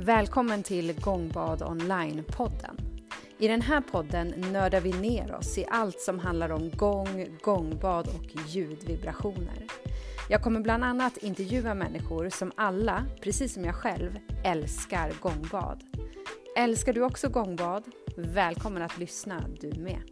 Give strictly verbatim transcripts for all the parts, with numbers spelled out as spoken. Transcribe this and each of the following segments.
Välkommen till Gångbad Online-podden. I den här podden nördar vi ner oss i allt som handlar om gång, gångbad och ljudvibrationer. Jag kommer bland annat intervjua människor som alla, precis som jag själv, älskar gångbad. Älskar du också gångbad? Välkommen att lyssna du med.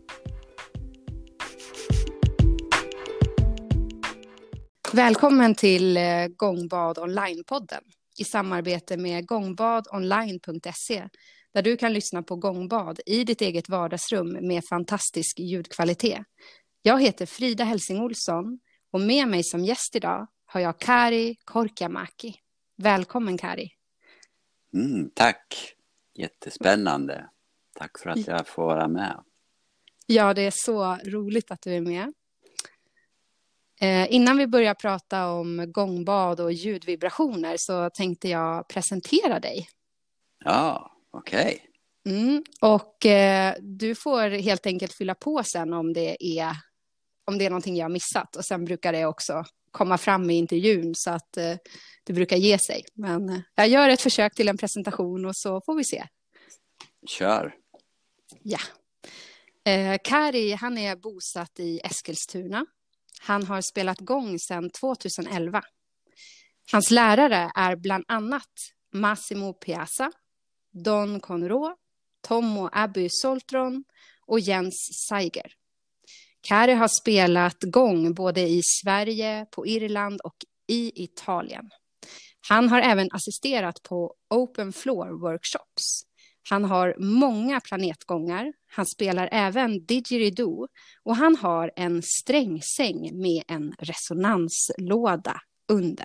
Välkommen till Gångbad Online-podden i samarbete med gångbad online punkt se där du kan lyssna på gångbad i ditt eget vardagsrum med fantastisk ljudkvalitet. Jag heter Frida Helsing Olsson och med mig som gäst idag har jag Kari Korkiamäki. Välkommen Kari. Mm, tack, jättespännande. Tack för att jag får vara med. Ja, det är så roligt att du är med. Eh, innan vi börjar prata om gångbad och ljudvibrationer så tänkte jag presentera dig. Ja, okej. Okay. Mm, och eh, du får helt enkelt fylla på sen om det är, om det är någonting jag har missat. Och sen brukar det också komma fram i intervjun så att eh, det brukar ge sig. Men eh, jag gör ett försök till en presentation och så får vi se. Kör. Ja. Eh, Kari, han är bosatt i Eskilstuna. Han har spelat gång sedan tjugoelva. Hans lärare är bland annat Massimo Piazza, Don Conro, Tommo Abbey Soltron och Jens Seiger. Kari har spelat gång både i Sverige, på Irland och i Italien. Han har även assisterat på Open Floor Workshops. Han har många planetgångar. Han spelar även didgeridoo och han har en strängsäng med en resonanslåda under.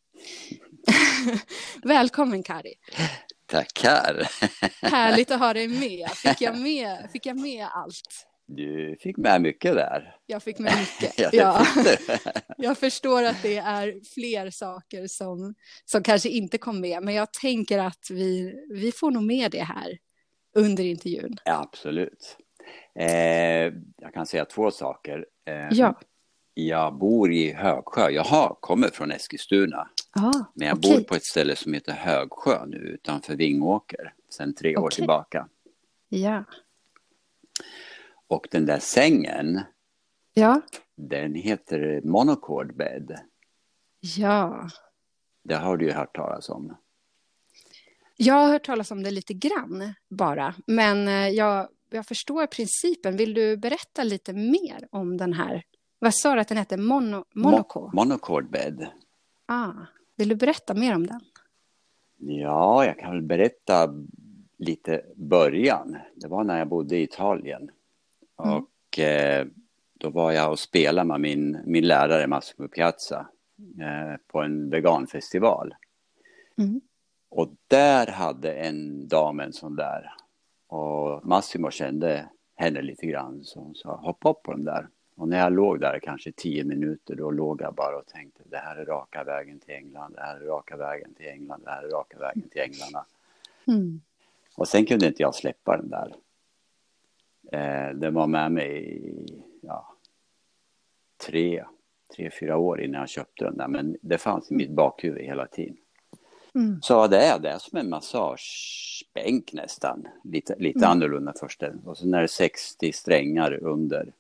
Välkommen Kari. Tackar. Härligt att ha dig med. Fick jag med, fick jag med allt? Du fick med mycket där. Jag fick med mycket. jag, ja. Jag förstår att det är fler saker som, som kanske inte kom med. Men jag tänker att vi, vi får nog med det här under intervjun. Ja, absolut. Eh, jag kan säga två saker. Eh, ja. Jag bor i Högsjö. Jag har, kommer från Eskilstuna. Ah, men jag okay. bor på ett ställe som heter Högsjö nu utanför Vingåker. Sedan tre år okay. tillbaka. Ja. Och den där sängen, ja. den heter monochord bed. Ja. Det har du ju hört talas om. Jag har hört talas om det lite grann bara. Men jag, jag förstår principen. Vill du berätta lite mer om den här? Vad sa du att den heter? Mono, monochord? Mo- monochord bed. Ah, vill du berätta mer om den? Ja, jag kan väl berätta lite början. Det var när jag bodde i Italien. Mm. Och eh, då var jag och spelade med min, min lärare Massimo Piazza eh, på en veganfestival. Mm. Och där hade en dam en sån där. Och Massimo kände henne lite grann. Så hon sa, hoppa upp på den där. Och när jag låg där kanske tio minuter, då låg jag bara och tänkte, det här är raka vägen till England, det här är raka vägen till England, det här är raka vägen till England. Mm. Och sen kunde inte jag släppa den där. Eh, den var med mig i ja, tre, tre, fyra år innan jag köpte den där. Men det fanns i mitt bakhuvud hela tiden. Mm. Så det är det är som en massagebänk nästan. Lite, lite mm. annorlunda först. Och så är det sextio strängar under.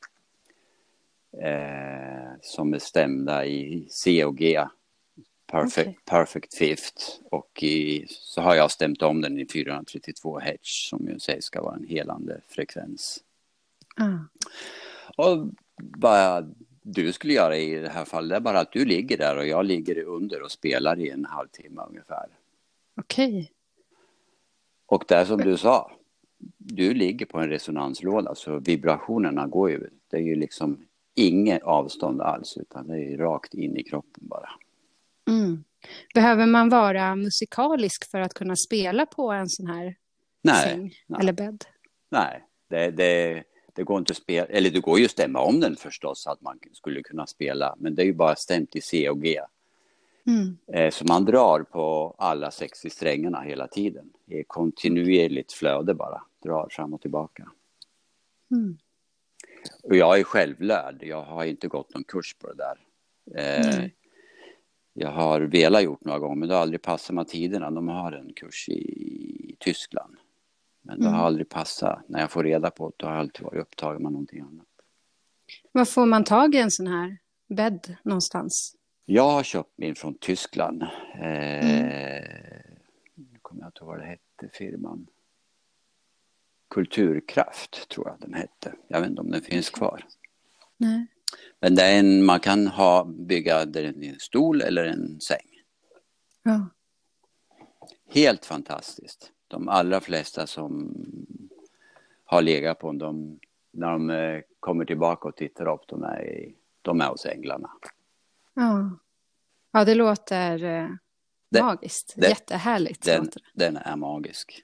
Eh, som är stämda i C och G. Perfect, okay. perfect fifth. Och i, så har jag stämt om den i fyrahundratrettiotvå hertz. Som ju säger ska vara en helande frekvens. Mm. Och vad du skulle göra i det här fallet är bara att du ligger där och jag ligger under och spelar i en halvtimme ungefär. Okej. Okay. Och det är som du sa, du ligger på en resonanslåda så vibrationerna går ju, det är ju liksom inget avstånd alls utan det är ju rakt in i kroppen bara. Mm. Behöver man vara musikalisk för att kunna spela på en sån här nej, säng nej. eller bädd? Nej, det, det, det går inte att spela, eller det går ju att stämma om den förstås att man skulle kunna spela, men det är ju bara stämt i C och G. Mm. Eh, så man drar på alla sextio strängarna hela tiden. Det är kontinuerligt flöde bara, drar fram och tillbaka. Mm. Och jag är självlärd, jag har inte gått någon kurs på det där. Eh, Jag har velat gjort några gånger, men det har aldrig passat med tiderna. De har en kurs i Tyskland. Men det har Mm. aldrig passat. När jag får reda på det, då har jag alltid varit upptagen med någonting annat. Var får man tag i en sån här bädd någonstans? Jag har köpt min från Tyskland. Eh, Mm. Nu kommer jag inte ihåg vad det hette, firman. Kulturkraft tror jag den hette. Jag vet inte om den finns kvar. Nej. Men det är en, man kan ha, bygga där en stol eller en säng. Ja. Helt fantastiskt. De allra flesta som har legat på dem, när de eh, kommer tillbaka och tittar upp, de är, i, de är hos änglarna. Ja. Ja, det låter eh, Det- magiskt. det- Jättehärligt Den, låter det. den är magisk.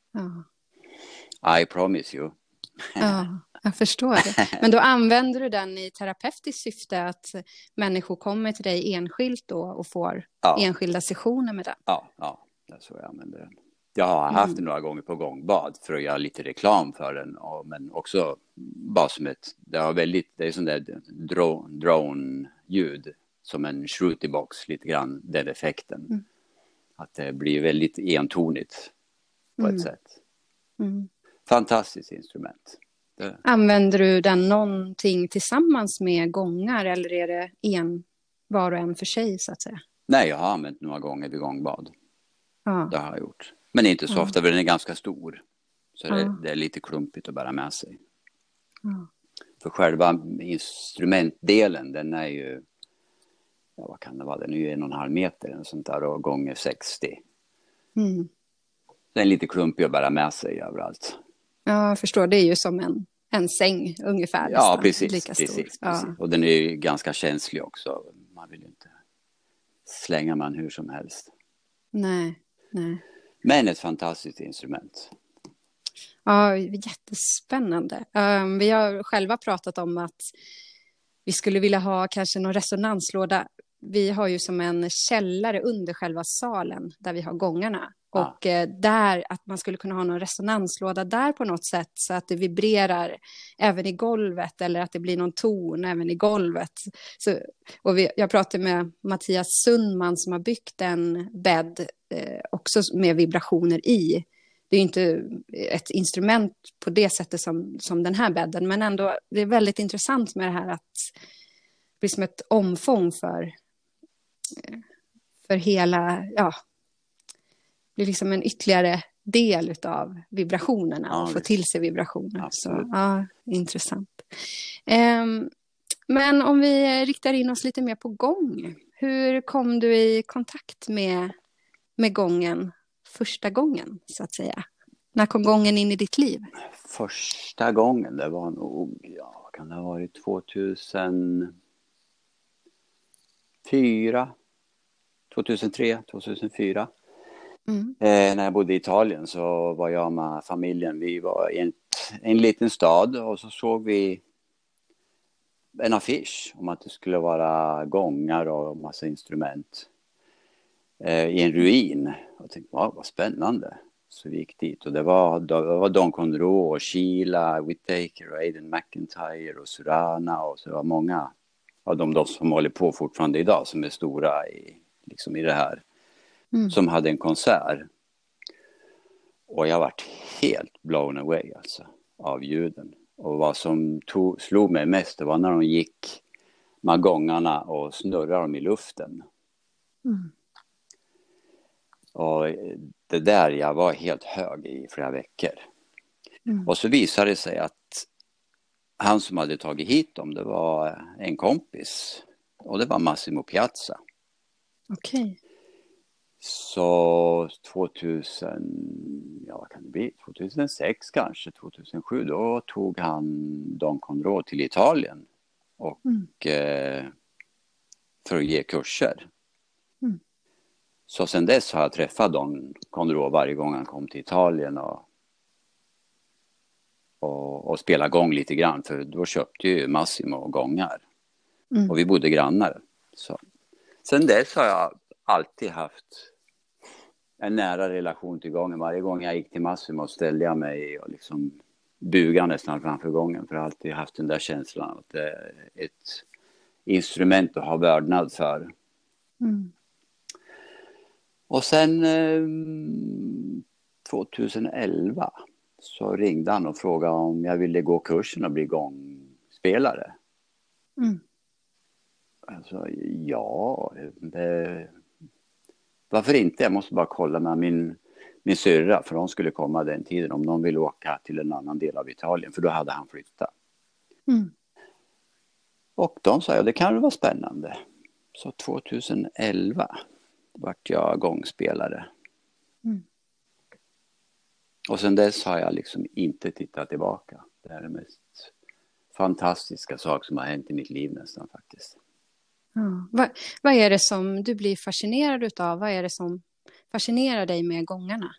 Ja. I promise you. Ja, jag förstår det. Men då använder du den i terapeutiskt syfte, att människor kommer till dig enskilt då och får Ja. enskilda sessioner med den? Ja, ja, det är så jag använder den. Jag har haft Mm. den några gånger på gångbad för att göra lite reklam för den. Och, men också bara som ett, det har väldigt, det är sån där drone, drone-ljud. Som en shruti box lite grann, den effekten. Mm. Att det blir väldigt entonigt på Mm. ett sätt. Mm. Fantastiskt instrument. Det, Använder du den någonting tillsammans med gångar, eller är det en, var och en för sig så att säga? nej, jag har använt några gånger vid gångbad. Ja. Det har jag gjort. Men inte så Ja. ofta, för den är ganska stor. Så Ja. det, det är lite klumpigt att bära med sig. Ja. För själva instrumentdelen, den är ju, ja, vad kan det vara, den är ju en och en halv meter eller sånt där, och gånger sextio. Mm. Den är lite klumpig att bära med sig överallt. Ja, jag förstår. Det är ju som en, en säng ungefär. Ja, nästan, precis. lika stor. precis, Ja. precis. Och den är ju ganska känslig också. Man vill ju inte slänga man hur som helst. Nej, nej. Men ett fantastiskt instrument. Ja, jättespännande. Um, vi har själva pratat om att vi skulle vilja ha kanske någon resonanslåda. Vi har ju som en källare under själva salen där vi har gångarna. Ja. Och eh, där, att man skulle kunna ha någon resonanslåda där på något sätt, så att det vibrerar även i golvet, eller att det blir någon ton även i golvet. Så, och vi, jag pratade med Mattias Sundman som har byggt en bädd eh, också med vibrationer i. Det är ju inte ett instrument på det sättet som, som den här bädden, men ändå, det är väldigt intressant med det här att det blir som ett omfång för, för hela, ja, det är liksom en ytterligare del av vibrationerna, Ja, och få visst. till sig vibrationer. Absolut. Så, ja, intressant. Um, men om vi riktar in oss lite mer på gång, hur kom du i kontakt med, med gången första gången, så att säga? När kom gången in i ditt liv? Första gången, det var nog, ja, vad kan det ha varit, tvåtusenfyra, tvåtusentre, tvåtusenfyra. Mm. Eh, när jag bodde i Italien så var jag med familjen. Vi var i en, en liten stad, och så såg vi en affisch om att det skulle vara gångar och massa instrument eh, i en ruin. Jag tänkte, wow, vad spännande. Så vi gick dit, och det var, det var Don Conroe och Sheila Whittaker och Aidan McIntyre och Surana, och så var många av de, de som håller på fortfarande idag, som är stora i, liksom i det här. Mm. Som hade en konsert. Och jag varit helt blown away alltså, av ljuden. Och vad som tog, slog mig mest, det var när de gick med gångarna och snurrade dem i luften. Mm. Och det där, jag var helt hög i flera veckor. Mm. Och så visade det sig att han som hade tagit hit dem, det var en kompis. Och det var Massimo Piazza. Okej. Okay. Så tvåtusen, ja vad kan det bli, tvåtusensex kanske, tvåtusensju, då tog han Don Conroe till Italien och mm. eh, för att ge kurser. Mm. Så sen dess har jag träffat Don Conroe varje gång han kom till Italien och, och, och spelade gång lite grann, för då köpte ju Massimo gångar. Mm. Och vi bodde grannar. Så. Sen dess har jag alltid haft en nära relation till gången. Varje gång jag gick till Massimo ställde jag mig och liksom bugade nästan framför gången. För jag har alltid haft den där känslan att det är ett instrument att ha vördnad för. Mm. Och sen eh, tjugoelva så ringde han och frågade om jag ville gå kursen och bli gångspelare. Mm. Alltså, ja, det, varför inte? Jag måste bara kolla med min, min syrra, för de skulle komma den tiden om de ville åka till en annan del av Italien, för då hade han flyttat. Mm. Och de sa, ja, det kan ju vara spännande. Så tjugoelva vart jag gångspelare. Mm. Och sen dess har jag liksom inte tittat tillbaka. Det är det mest fantastiska sak som har hänt i mitt liv nästan faktiskt. Ja. Vad, vad är det som du blir fascinerad utav? Vad är det som fascinerar dig med gångarna?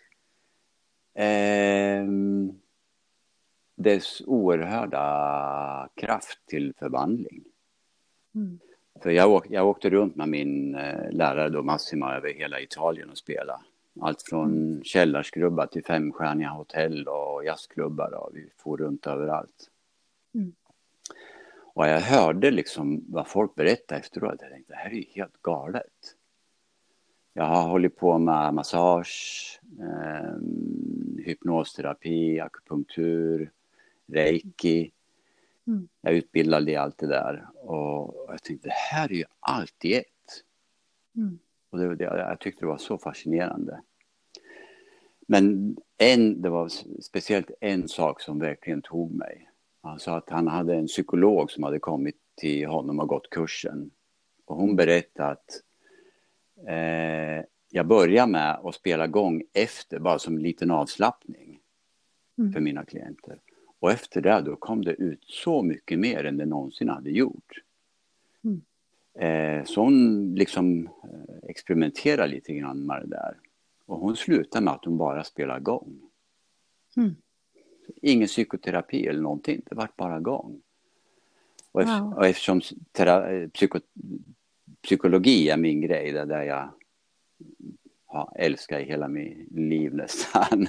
Ehm, dess oerhörda kraft till förvandling. Mm. För jag, åk, jag åkte runt med min eh, lärare då, Massimo, över hela Italien och spela. Allt från mm. källarskrubbar till femstjärniga hotell och jazzklubbar. Och vi får runt överallt. Mm. Och jag hörde liksom vad folk berättade efteråt. Jag tänkte, det här är ju helt galet. Jag har hållit på med massage, eh, hypnosterapi, akupunktur, reiki. Mm. Jag utbildade i allt det där. Och jag tänkte, det här är ju allt i ett. Mm. Och det, det, jag tyckte det var så fascinerande. Men en, det var speciellt en sak som verkligen tog mig. Han sa att han hade en psykolog som hade kommit till honom och gått kursen. Och hon berättade att eh, jag började med att spela gång efter, bara som en liten avslappning mm. för mina klienter. Och efter det då kom det ut så mycket mer än det någonsin hade gjort. Mm. Eh, så hon liksom eh, experimenterade lite grann med det där. Och hon slutade med att hon bara spelade gång. Mm. Ingen psykoterapi eller någonting, det var bara gång. Och, wow. efter, och eftersom tera, psyko, psykologi är min grej, det där jag ja, älskar i hela mitt liv nästan.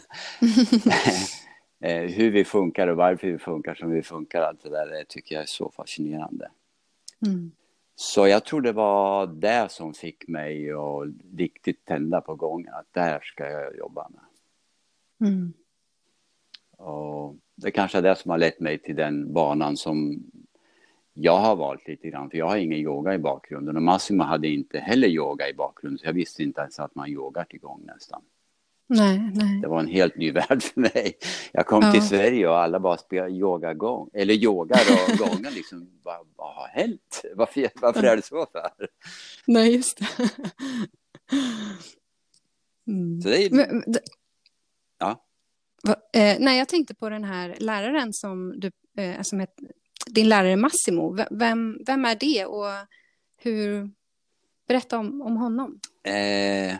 Hur vi funkar och varför vi funkar som vi funkar, allt det där, det tycker jag är så fascinerande. Mm. Så jag tror det var det som fick mig att riktigt tända på gången, att där ska jag jobba med. Mm. Och det kanske är det som har lett mig till den banan som jag har valt lite grann, för jag har ingen yoga i bakgrunden och Massimo hade inte heller yoga i bakgrunden, så jag visste inte ens att man yogar till gång nästan. Nej, nej. Det var en helt ny värld för mig. Jag kom ja. till Sverige och alla bara spelade yoga gång. Eller yogar och gångar liksom. Vad, vad har hänt? Varför, varför är det så för? Nej, just det. Mm. Så det är... Men, det... Ja. Va, eh, nej, jag tänkte på den här läraren som du, eh, som het, din lärare Massimo. Vem, vem är det och hur... Berätta om, om honom. Eh...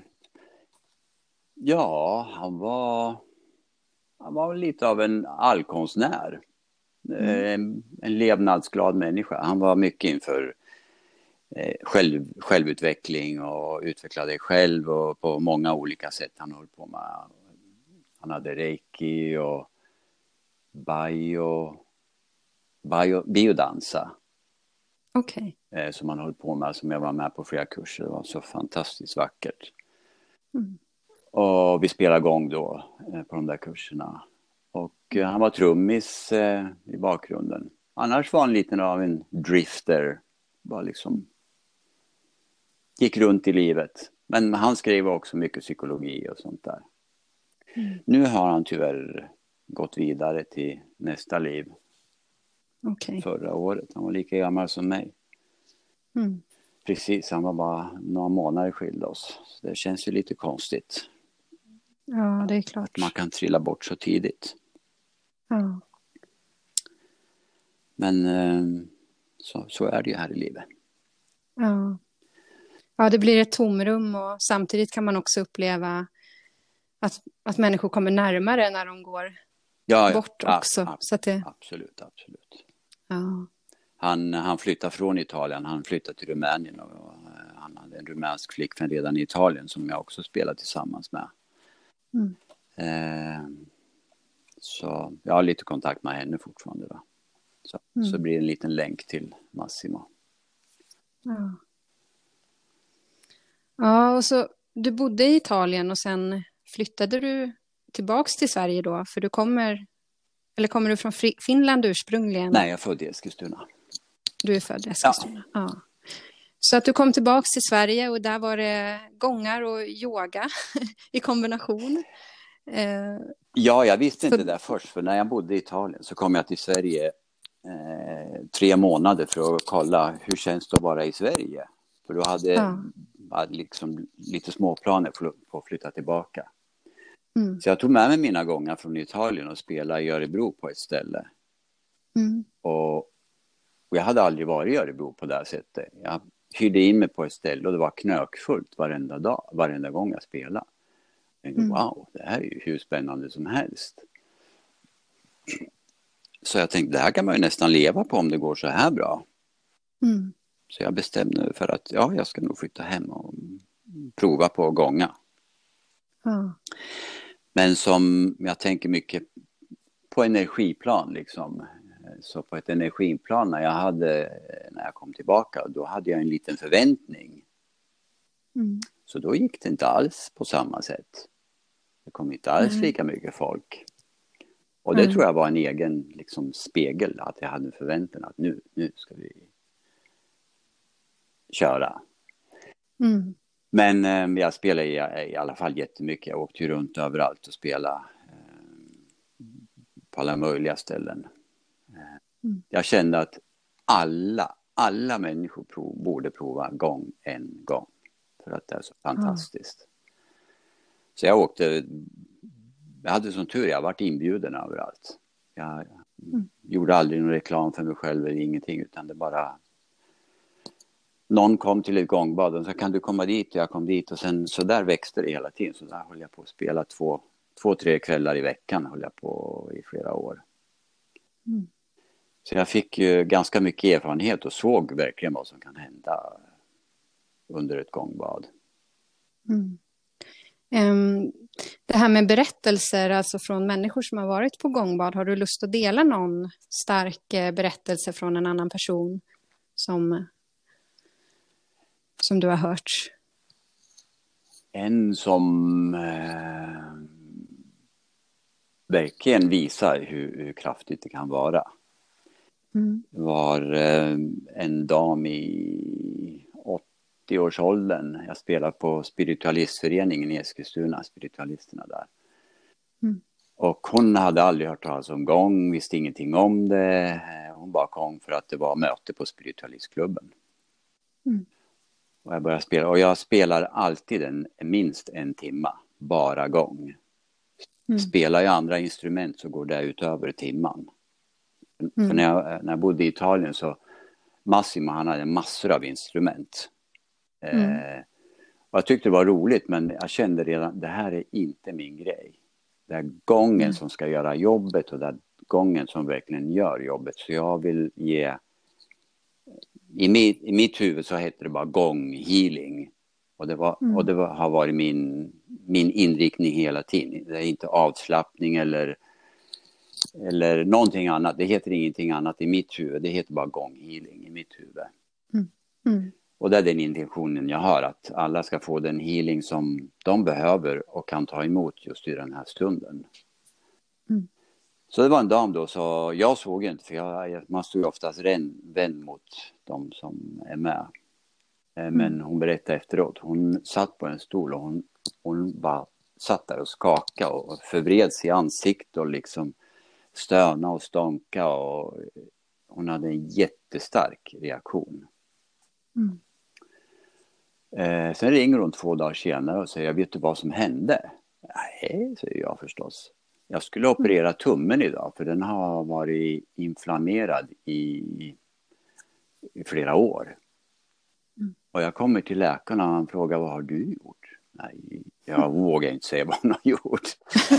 Ja, han var, han var lite av en allkonstnär. Mm. En levnadsglad människa. Han var mycket inför eh, själv, självutveckling och utveckla dig själv och på många olika sätt han höll på med. Han hade reiki och bio, bio, biodansa. Okej. Okay. Eh, som han höll på med, som jag var med på flera kurser. Det var så fantastiskt vackert. Mm. Och vi spelade gång då eh, på de där kurserna. Och eh, han var trummis eh, i bakgrunden. Annars var han lite av en drifter. Bara liksom gick runt i livet. Men han skrev också mycket psykologi och sånt där. Mm. Nu har han tyvärr gått vidare till nästa liv. Okay. Förra året. Han var lika gammal som mig. Mm. Precis, han var bara några månader skilda oss. Så det känns ju lite konstigt. Ja, det är klart. Man kan trilla bort så tidigt. Ja. Men så, så är det ju här i livet. Ja. Ja, det blir ett tomrum och samtidigt kan man också uppleva att, att människor kommer närmare när de går ja, bort ja, också. Ja, så att det... Absolut, absolut. Ja. Han, han flyttade från Italien, han flyttade till Rumänien och, och han hade en rumänsk flickvän redan i Italien som jag också spelade tillsammans med. Mm. Eh, så jag har lite kontakt med henne fortfarande då. Så, mm. så blir det en liten länk till Massimo. Ja. Ja, och så du bodde i Italien och sen flyttade du tillbaks till Sverige då, för du kommer, eller kommer du från Fri- Finland ursprungligen? Nej, jag är född i Eskilstuna. Du är född i Ja. Eskilstuna. Ja. Så att du kom tillbaks till Sverige och där var det gångar och yoga i kombination. Eh, Ja, jag visste för, inte det först, för när jag bodde i Italien så kom jag till Sverige eh, tre månader för att kolla hur känns det att vara i Sverige. För då hade ja. jag liksom lite småplaner för att flytta tillbaka. Mm. Så jag tog med mig mina gångar från Italien och spelade i Örebro på ett ställe. Mm. Och, och jag hade aldrig varit i Örebro på det här sättet. Jag hyrde in mig på ett ställe och det var knökfullt varenda dag, varenda gång jag spelade. Jag tänkte, Mm. wow, det här är ju hur spännande som helst. Så jag tänkte, det här kan man ju nästan leva på om det går så här bra. Mm. Så jag bestämde mig för att ja, jag ska nog flytta hem och prova på att gånga. Ja. Men som jag tänker mycket på energiplan liksom. Så på ett energiplan när jag hade, när jag kom tillbaka, då hade jag en liten förväntning. Mm. Så då gick det inte alls på samma sätt. Det kom inte alls Nej. lika mycket folk. Och det Nej. tror jag var en egen liksom, spegel, att jag hade en förväntan att nu, nu ska vi köra. Mm. Men eh, jag spelade i, i alla fall jättemycket. Jag åkte ju runt överallt och spelade eh, på alla möjliga ställen. Mm. Jag kände att alla, alla människor prov, borde prova gång en gång. För att det är så fantastiskt. Ja. Så jag åkte, jag hade sån tur, jag varit inbjuden överallt. Jag mm. gjorde aldrig någon reklam för mig själv eller ingenting, utan det bara... Någon kom till ett gångbad och så kan du komma dit, och jag kom dit och sen så där växte det hela tiden. Så där höll jag på att spela två, två tre kvällar i veckan, höll jag på i flera år. Mm. Så jag fick ju ganska mycket erfarenhet och såg verkligen vad som kan hända under ett gångbad. Mm. Um, det här med berättelser, alltså från människor som har varit på gångbad, har du lust att dela någon stark berättelse från en annan person som, som du har hört? En som eh, verkligen visar hur, hur kraftigt det kan vara. Mm. Var eh, en dam i åttio-årsåldern. Jag spelade på spiritualistföreningen i Eskilstuna, spiritualisterna där. Mm. Och hon hade aldrig hört talas om gång, visste ingenting om det. Hon bara kom för att det var möte på spiritualistklubben. Mm. Och jag började spela. Och jag spelar alltid en, minst en timma, bara gång. Mm. Spelar jag andra instrument så går det utöver timman. Mm. För när jag, när jag bodde i Italien så Massimo, han hade massor av instrument. Mm. Eh, och jag tyckte det var roligt, men jag kände redan, det här är inte min grej. Det är gången mm. som ska göra jobbet, och det är gången som verkligen gör jobbet. Så jag vill ge, i mitt, i mitt huvud så heter det bara gånghealing. Och det, var, mm. och det var, har varit min, min inriktning hela tiden. Det är inte avslappning eller Eller någonting annat. Det heter ingenting annat i mitt huvud. Det heter bara gånghealing i mitt huvud. Mm. Mm. Och det är den intentionen jag har. Att alla ska få den healing som de behöver och kan ta emot just i den här stunden. Mm. Så det var en dam då. Så jag såg inte. För jag, man står ju oftast vänd mot de som är med. Men mm. hon berättade efteråt. Hon satt på en stol och hon, hon bara satt där och skakade. Och förvreds i ansiktet och liksom stöna och stånka, och hon hade en jättestark reaktion. Mm. Eh, sen ringer hon två dagar senare och säger, jag vet du vad som hände? Nej, säger jag förstås. Jag skulle operera tummen idag, för den har varit inflammerad i, i flera år. Mm. Och jag kommer till läkaren och han frågar, vad har du gjort? Nej, jag vågar inte säga vad hon har gjort.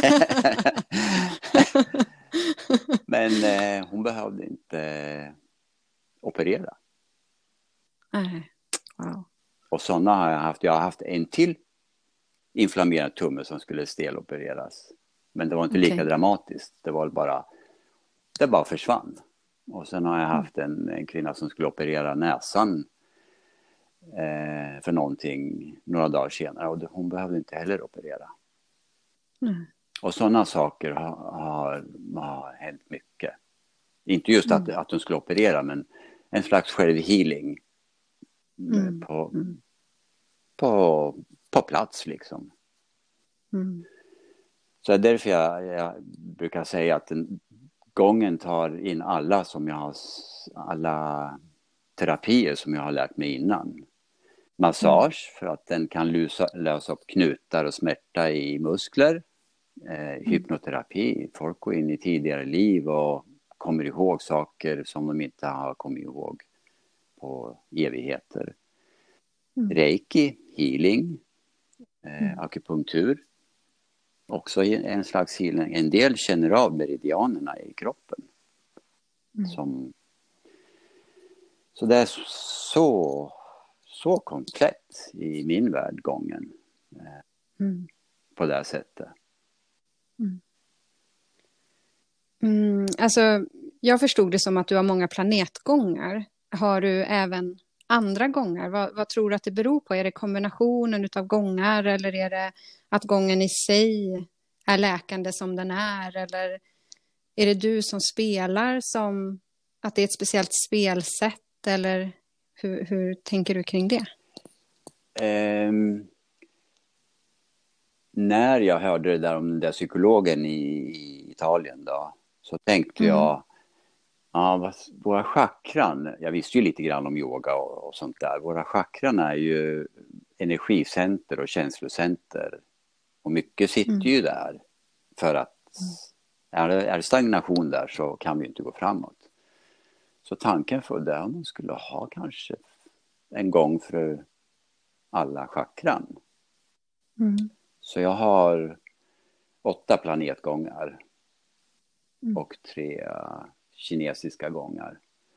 Men eh, hon behövde inte eh, operera. Nej. Wow. Och sådana har jag haft. Jag har haft en till inflammerad tumme som skulle stelopereras. Men det var inte okay. lika dramatiskt. Det var bara, det bara försvann. Och sen har jag haft en, en kvinna som skulle operera näsan eh, för någonting några dagar senare. Och hon behövde inte heller operera. Mm. Och sådana saker har, har, har hänt mycket. Inte just att, Mm. att hon skulle operera, men en slags självhealing Mm. på, Mm. på, på plats liksom. Mm. Så det är därför jag, jag brukar säga att den, gången tar in alla som jag har, alla terapier som jag har lärt mig innan. Massage för att den kan lösa, lösa upp knutar och smärta i muskler. Eh, hypnoterapi, folk går in i tidigare liv och kommer ihåg saker som de inte har kommit ihåg på evigheter. Mm. Reiki, healing, eh, Mm. akupunktur. Också en slags healing. En del känner av meridianerna i kroppen. Mm. Som, så det är så, så komplett i min värld gången. Eh, Mm. på det här sättet. Mm. Mm, alltså, jag förstod det som att du har många planetgångar. Har du även andra gångar? Vad, vad tror du att det beror på? Är det kombinationen av gångar eller är det att gången i sig är läkande som den är? Eller är det du som spelar som att det är ett speciellt spelsätt? Eller hur, hur tänker du kring det? Um, när jag hörde det där om den där psykologen i, i Italien då, så tänkte Mm. jag, ja, vad, våra chakran, jag visste ju lite grann om yoga och, och sånt där, våra chakran är ju energicenter och känslocenter och mycket sitter Mm. ju där för att är det, är det stagnation där så kan vi inte gå framåt. Så tanken för det, om man skulle ha kanske en gång för alla chakran. Mm. Så jag har åtta planetgångar Mm. och tre uh, kinesiska gångar.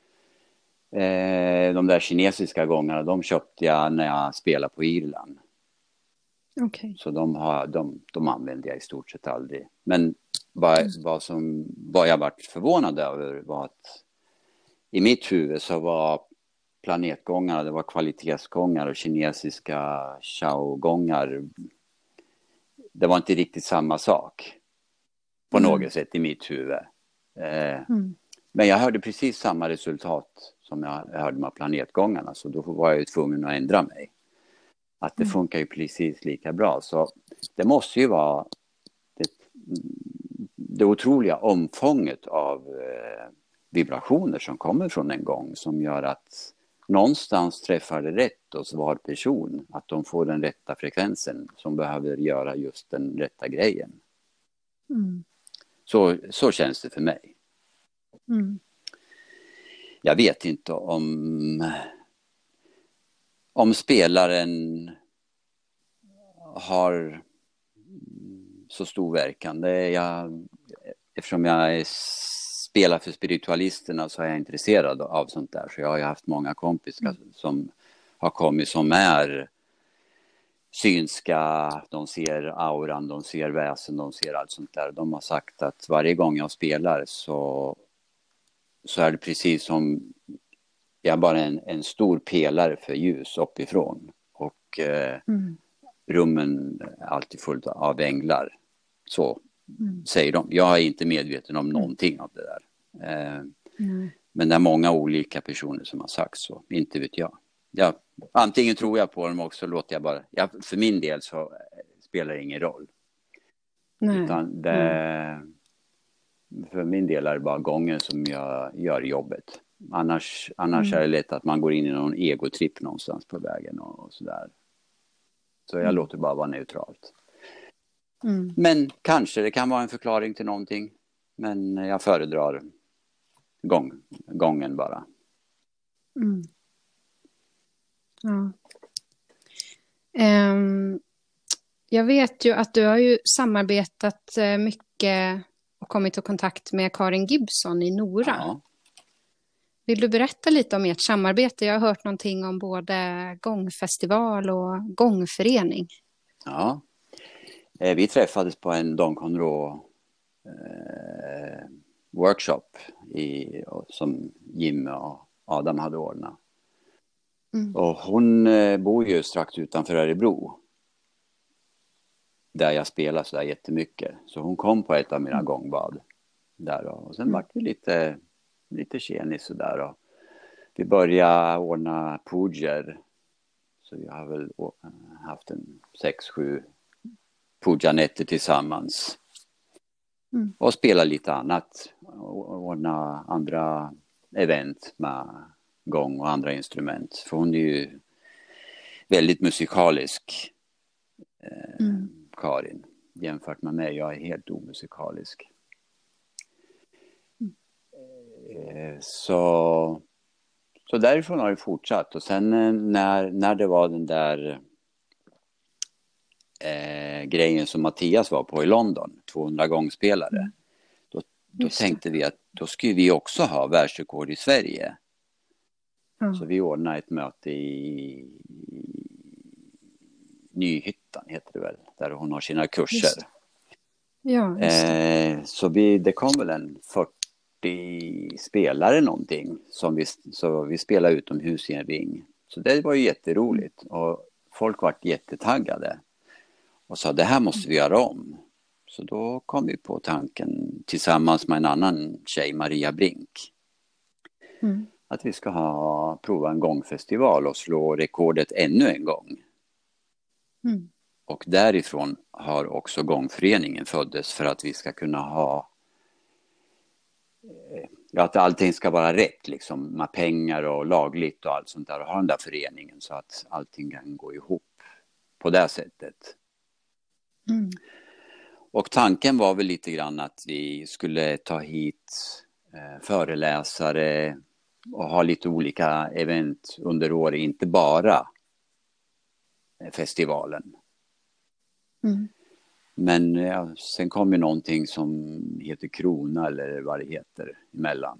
Eh, de där kinesiska gångarna, de köpte jag när jag spelade på Irland. Okay. Så de, har, de, de använde jag i stort sett aldrig. Men vad, Mm. vad, som, vad jag varit förvånad över var att i mitt huvud så var planetgångarna, det var kvalitetsgångar och kinesiska Chao-gångar. Det var inte riktigt samma sak på Mm. något sätt i mitt huvud. Eh, Mm. men jag hörde precis samma resultat som jag hörde med planetgångarna, så då var jag ju tvungen att ändra mig. Att det Mm. funkar ju precis lika bra. Så det måste ju vara det, det otroliga omfånget av eh, vibrationer som kommer från en gång som gör att någonstans träffar det rätt hos var person. Att de får den rätta frekvensen som behöver göra just den rätta grejen. Mm. Så, så känns det för mig. Mm. Jag vet inte om, om spelaren har så stor verkan. Det är jag, eftersom jag är, spelar för spiritualisterna så är jag intresserad av sånt där. Så jag har ju haft många kompisar mm. som har kommit som är synska, de ser auran, de ser väsen, de ser allt sånt där. De har sagt att varje gång jag spelar så, så är det precis som jag är bara en, en stor pelare för ljus uppifrån. Och eh, mm. rummen är alltid fullt av änglar. Så mm. säger de. Jag är inte medveten om någonting mm. av det där. Eh, mm. Men det är många olika personer som har sagt så. Inte vet jag. jag antingen tror jag på dem också, låter jag bara. Jag, för min del så spelar det ingen roll. Nej. Utan det, mm. för min del är det bara gången som jag gör jobbet. Annars, annars mm. är det lätt att man går in i någon egotripp någonstans på vägen och, och sådär. Så jag mm. låter bara vara neutralt. Mm. Men kanske det kan vara en förklaring till någonting. Men jag föredrar gång, gången bara. Mm. Ja. Um, jag vet ju att du har ju samarbetat mycket och kommit i kontakt med Karin Gibson i Nora. Ja. Vill du berätta lite om ert samarbete? Jag har hört någonting om både gångfestival och gångförening. Ja, vi träffades på en Don Conroe eh, workshop i, som Jim och Adam hade ordnat. Mm. Och hon eh, bor ju strax utanför Örebro. Där jag spelar så där jättemycket. Så hon kom på ett av mina Mm. gångbad. Där och, och sen Mm. var det lite, lite tjenis så där. Och vi började ordna pujer. Så vi har väl å- haft en sex, sju puja-nätter tillsammans. Mm. Och spela lite annat. Och ordna andra event med gång och andra instrument. För hon är ju väldigt musikalisk, eh, Mm. Karin. Jämfört med mig, jag är helt omusikalisk. Eh, så, så därifrån har det fortsatt. Och sen eh, när, när det var den där eh, grejen som Mattias var på i London, tvåhundra gångspelare. Mm. Då, då Just det. tänkte vi att då skulle vi också ha världsrekord i Sverige. Ja. Så vi ordnade ett möte i Nyhyttan heter det väl, där hon har sina kurser. Just Ja, just det. Eh, så vi, det kom väl en fyrtio spelare någonting. Som vi, så vi spelade utomhus i en ring. Så det var ju jätteroligt. Och folk var jättetaggade. Och sa det här måste vi göra om. Så då kom vi på tanken tillsammans med en annan tjej, Maria Brink. Mm. Att vi ska ha, prova en gångfestival och slå rekordet ännu en gång. Mm. Och därifrån har också gångföreningen föddes för att vi ska kunna ha, ja, att allting ska vara rätt liksom med pengar och lagligt och allt sånt där, och ha den där föreningen så att allting kan gå ihop på det sättet. Mm. Och tanken var väl lite grann att vi skulle ta hit eh, föreläsare och ha lite olika event under året, inte bara eh, festivalen. Mm. Men ja, sen kom ju någonting som heter Krona eller vad det heter emellan.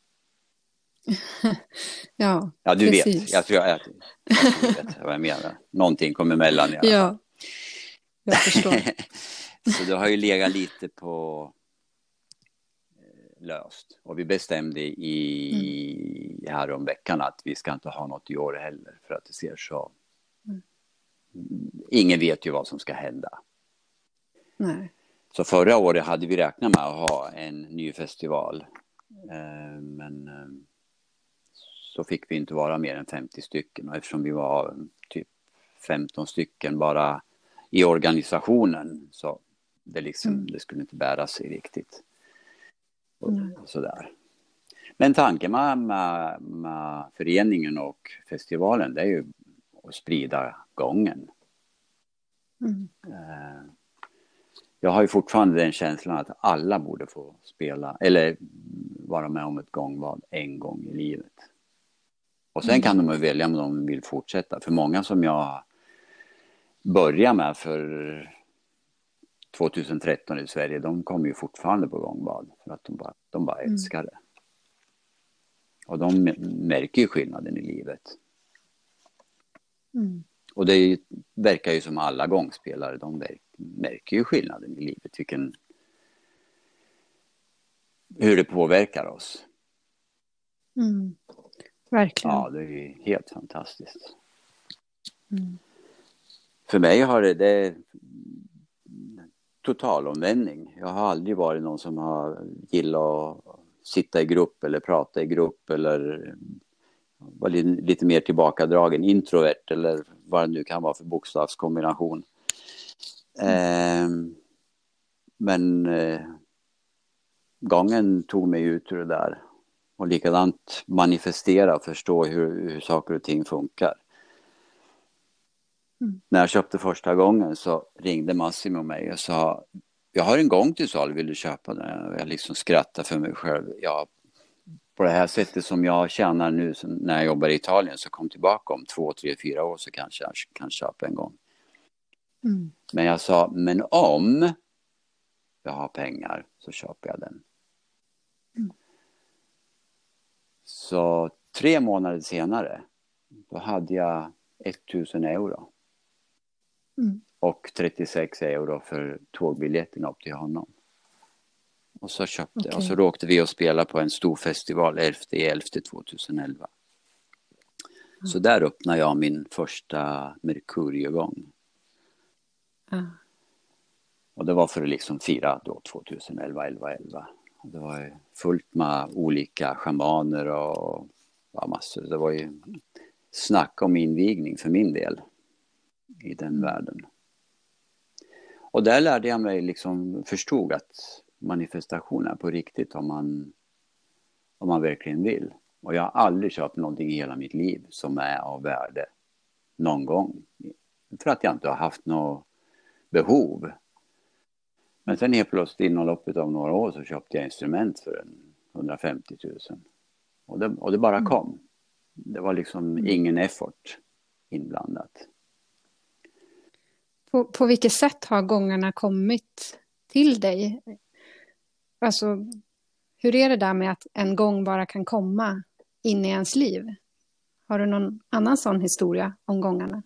Ja, Ja, du precis. vet. Jag tror jag, jag, jag vet vad jag menar. Någonting kom emellan i alla fall. Ja, jag förstår. Så det har ju legat lite på eh, löst. Och vi bestämde i mm. här om veckan att vi ska inte ha något i år heller. För att det ser så... Mm. Ingen vet ju vad som ska hända. Nej. Så förra året hade vi räknat med att ha en ny festival. Eh, men eh, så fick vi inte vara mer än femtio stycken. Och eftersom vi var typ femton stycken bara i organisationen, så det, liksom, mm. det skulle inte bära sig riktigt. Och, mm. och sådär. Men tanken med, med, med föreningen och festivalen, det är ju att sprida gången. Mm. Eh, Jag har ju fortfarande den känslan att alla borde få spela eller vara med om ett gångvad en gång i livet. Och sen mm. kan de ju välja om de vill fortsätta. För många som jag började med för tjugohundratretton i Sverige, de kommer ju fortfarande på gångvad. För att de bara, de bara älskar mm. det. Och de märker ju skillnaden i livet. Mm. Och det är ju, verkar ju som alla gångspelare, de verkar märker ju skillnaden i livet, vilken, hur det påverkar oss. Mm. Verkligen. Ja, det är ju helt fantastiskt. Mm. För mig har det, det total omvändning. Jag har aldrig varit någon som har gillat att sitta i grupp eller prata i grupp eller vara lite mer tillbakadragen, introvert eller vad det nu kan vara för bokstavskombination. Eh, men eh, gången tog mig ut ur det där och likadant manifestera och förstå hur, hur saker och ting funkar. Mm. När jag köpte första gången så ringde Massimo mig och sa, jag har en gång till sal, vill du köpa den? Jag liksom skrattade för mig själv. Ja, på det här sättet som jag tjänar nu när jag jobbar i Italien, så kom tillbaka om två, tre, fyra år så kanske jag kan köpa en gång. Mm. Men jag sa, men om jag har pengar så köper jag den. Mm. Så tre månader senare, då hade jag tusen euro. Mm. Och trettiosex euro för tågbiljetten upp till honom. Och så köpte okay. Och så råkte vi och spela på en stor festival elfte elfte tjugoelva. Så där öppnade jag min första Mercuriogång. Ja. Och det var för att liksom fira då tjugoelva, elva, elva. Det var ju fullt med olika schamaner och ja, massor. Det var ju snack om invigning för min del i den mm. världen. Och där lärde jag mig liksom, förstod att manifestation är på riktigt om man, om man verkligen vill. Och jag har aldrig köpt någonting i hela mitt liv som är av värde någon gång. För att jag inte har haft något behov. Men sen helt plötsligt inom loppet av några år så köpte jag instrument för en hundrafemtio tusen. Och det, och det bara mm. kom. Det var liksom mm. ingen effort inblandat. På, på vilket sätt har gångarna kommit till dig? Alltså, hur är det där med att en gång bara kan komma in i ens liv? Har du någon annan sån historia om gångarna?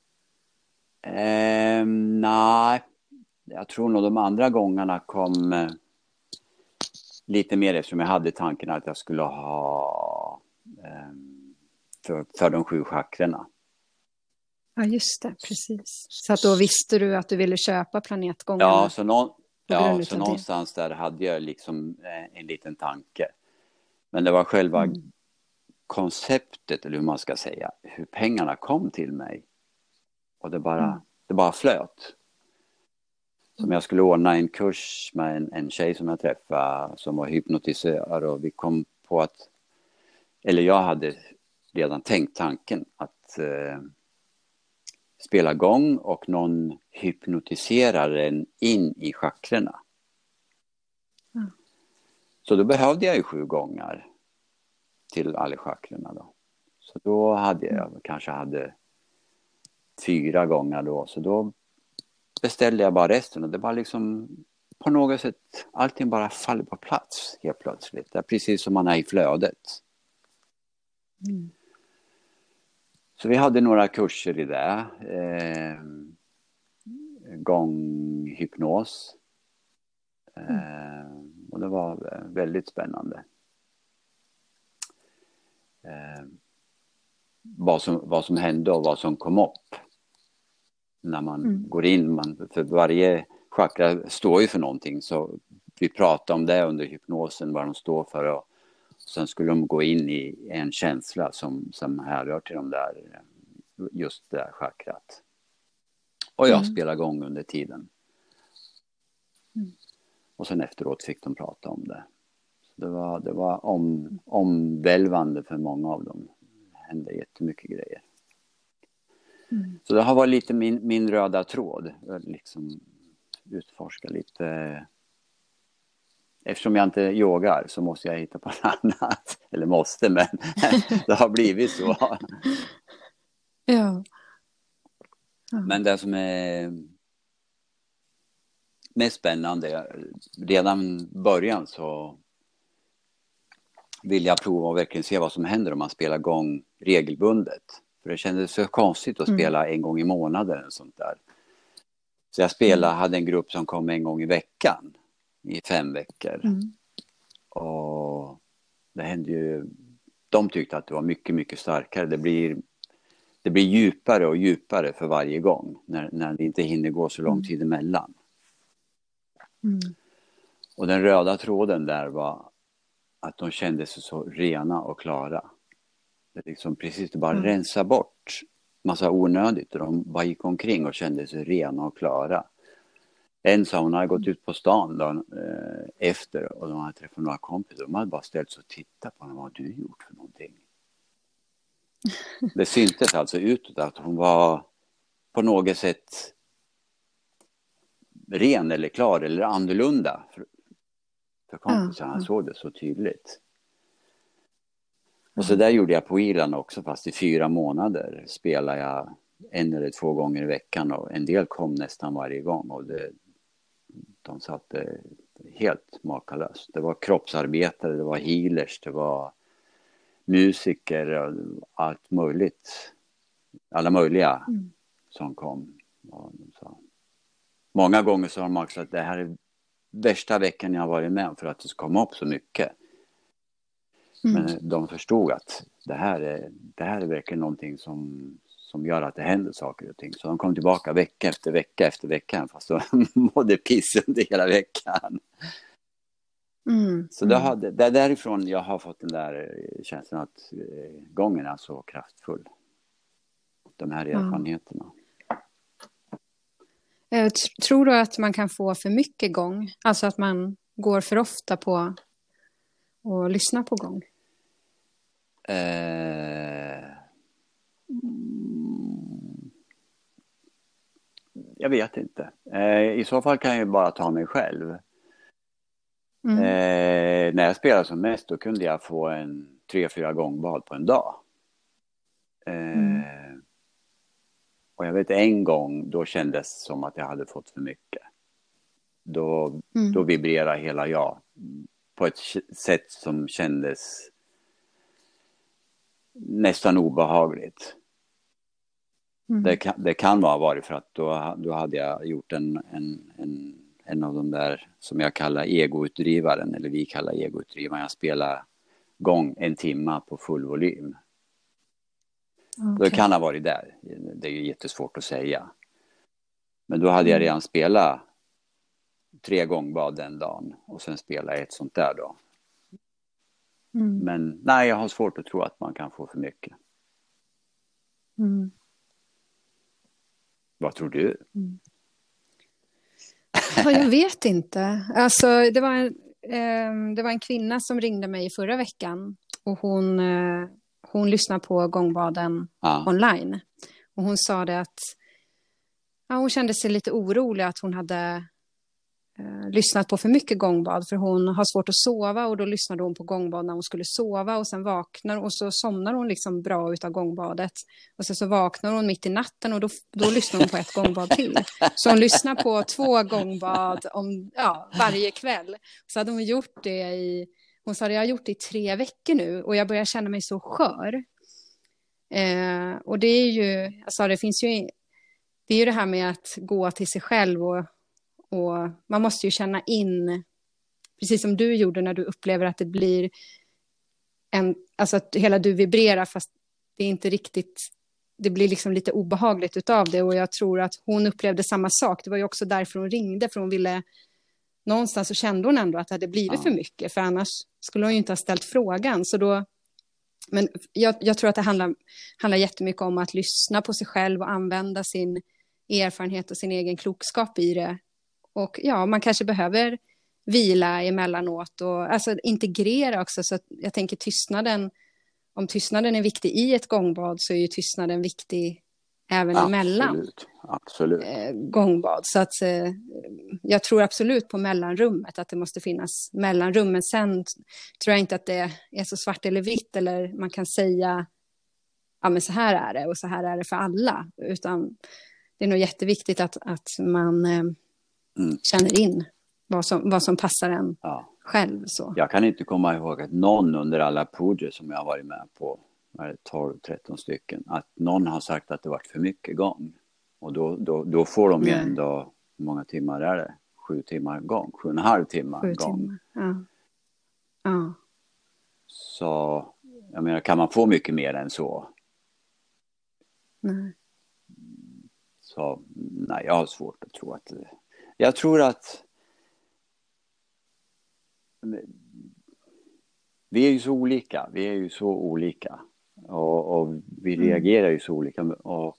Eh, nej, jag tror nog de andra gångerna kom eh, lite mer eftersom jag hade tanken att jag skulle ha eh, för, för de sju chakrorna. Ja, just det, precis. Så att då visste du att du ville köpa planetgångarna? Ja, så, någon, ja, så någonstans där hade jag liksom en liten tanke. Men det var själva mm. konceptet, eller hur man ska säga, hur pengarna kom till mig. Och det bara, mm. det bara flöt. Som jag skulle ordna en kurs med en, en tjej som jag träffade som var hypnotisör. Och vi kom på att, eller jag hade redan tänkt tanken att eh, spela gång och någon hypnotiserar en in i chakrorna. Mm. Så då behövde jag ju sju gånger till alla chakrorna då. Så då hade jag, mm. kanske hade fyra gånger då. Så då beställde jag bara resten och det var liksom på något sätt, allting bara faller på plats helt plötsligt. Det är precis som man är i flödet. Mm. Så vi hade några kurser i det. Eh, gånghypnos. Eh, mm. Och det var väldigt spännande. Eh, vad, som, vad som hände och vad som kom upp. När man mm. går in. Man, för varje chakra står ju för någonting. Så vi pratade om det under hypnosen. Vad de står för. Och sen skulle de gå in i en känsla som, som härrör till de där, just det där chakrat. Och jag mm. spelade igång under tiden. Mm. Och sen efteråt fick de prata om det. Så det var, det var om, omvälvande för många av dem. Det hände jättemycket grejer. Mm. Så det har varit lite min, min röda tråd. Liksom utforska lite. Eftersom jag inte yogar så måste jag hitta på något annat. Eller måste, men det har blivit så. Ja. Ja. Men det som är mest spännande, redan början så vill jag prova och verkligen se vad som händer om man spelar gång regelbundet. För det kändes så konstigt att spela mm. en gång i månaden och sånt där. Så jag spelade, mm. hade en grupp som kom en gång i veckan. I fem veckor. Mm. Och det hände ju, de tyckte att det var mycket, mycket starkare. Det blir, det blir djupare och djupare för varje gång. När, när det inte hinner gå så lång tid emellan. Mm. Och den röda tråden där var att de kände sig så rena och klara. Det liksom precis, det bara mm. rensa bort massa onödigt. Och de bara gick omkring och kände sig rena och klara. En sa hon hade gått ut på stan då, eh, efter och de hade träffat några kompisar. De hade bara ställt sig och tittat på henne. Vad har du gjort för någonting? Det syntes alltså utåt att hon var på något sätt ren eller klar eller annorlunda. För, för kompisarna mm. såg det så tydligt. Och så där gjorde jag på Irland också, fast i fyra månader spelade jag en eller två gånger i veckan. Och en del kom nästan varje gång och det, de satte helt makalöst. Det var kroppsarbetare, det var healers, det var musiker och allt möjligt. Alla möjliga mm. som kom. Och så. Många gånger så har de också sagt att det här är värsta veckan jag har varit med för att det ska komma upp så mycket. Mm. Men de förstod att det här är, det här är verkligen någonting som, som gör att det händer saker och ting. Så de kom tillbaka vecka efter vecka efter vecka, fast de mådde piss under hela veckan. Mm. Så det, har, det är därifrån jag har fått den där känslan att gången är så kraftfull. De här erfarenheterna. Mm. Tror du att man kan få för mycket gång? Alltså att man går för ofta på och lyssnar på gång? Eh, jag vet inte. Eh, I så fall kan jag ju bara ta mig själv. Mm. Eh, när jag spelade som mest då kunde jag få en tre, fyra gångbad på en dag. Eh, mm. Och jag vet en gång då kändes som att jag hade fått för mycket. Då, mm. då vibrerade hela jag på ett sätt som kändes nästan obehagligt. Mm. Det, kan, det kan vara varit för att då, då hade jag gjort en, en, en, en av de där som jag kallar egoutdrivaren, eller vi kallar egoutdrivaren. Jag spelar gång en timma på full volym. Okay. Det kan ha varit där. Det är ju jättesvårt att säga. Men då hade mm. jag redan spelat tre gångbad den dagen och sen spela ett sånt där då. Mm. Men nej, jag har svårt att tro att man kan få för mycket. Mm. Vad tror du? Mm. Ja, jag vet inte. Alltså, det var, en, eh, det var en kvinna som ringde mig förra veckan och hon, eh, hon lyssnar på gångbaden ja. online. Och hon sa det att ja, hon kände sig lite orolig att hon hade eh, lyssnat på för mycket gångbad, för hon har svårt att sova och då lyssnade hon på gångbad när hon skulle sova och sen vaknar och så somnar hon liksom bra utav gångbadet och sen så vaknar hon mitt i natten och då, då lyssnar hon på ett gångbad till. Så hon lyssnar på två gångbad om, ja, varje kväll. Så hade hon gjort det i, hon sa jag har gjort det i tre veckor nu och jag börjar känna mig så skör. Eh, och det är ju, alltså det finns ju, det är ju det här med att gå till sig själv och Och man måste ju känna in, precis som du gjorde när du upplever att det blir en, alltså att hela du vibrerar fast det är inte riktigt, det blir liksom lite obehagligt utav det. Och jag tror att hon upplevde samma sak. Det var ju också därför hon ringde, för hon ville, någonstans så kände hon ändå att det hade blivit ja. för mycket. För annars skulle hon ju inte ha ställt frågan. Så då, men jag, jag tror att det handlar, handlar jättemycket om att lyssna på sig själv och använda sin erfarenhet och sin egen klokskap i det. Och ja, man kanske behöver vila emellanåt och alltså integrera också. Så att jag tänker tystnaden, om tystnaden är viktig i ett gångbad så är ju tystnaden viktig även absolut, emellan absolut. Eh, gångbad. Så att eh, jag tror absolut på mellanrummet, att det måste finnas mellanrum. Men sen tror jag inte att det är så svart eller vitt eller man kan säga ja men så här är det och så här är det för alla. Utan det är nog jätteviktigt att, att man eh, Mm. känner in vad som, vad som passar en ja. själv. Så. Jag kan inte komma ihåg att någon under alla puder som jag har varit med på, tolv tretton stycken, att någon har sagt att det varit för mycket gång. Och då, då, då får de ju ändå, hur många timmar är det? Sju timmar gång, sju och en halv timmar sju gång. Timmar. Ja. Ja. Så, jag menar, kan man få mycket mer än så? Nej. Så, nej, jag har svårt att tro att det. Jag tror att vi är ju så olika. Vi är ju så olika. Och, och vi mm. reagerar ju så olika. Och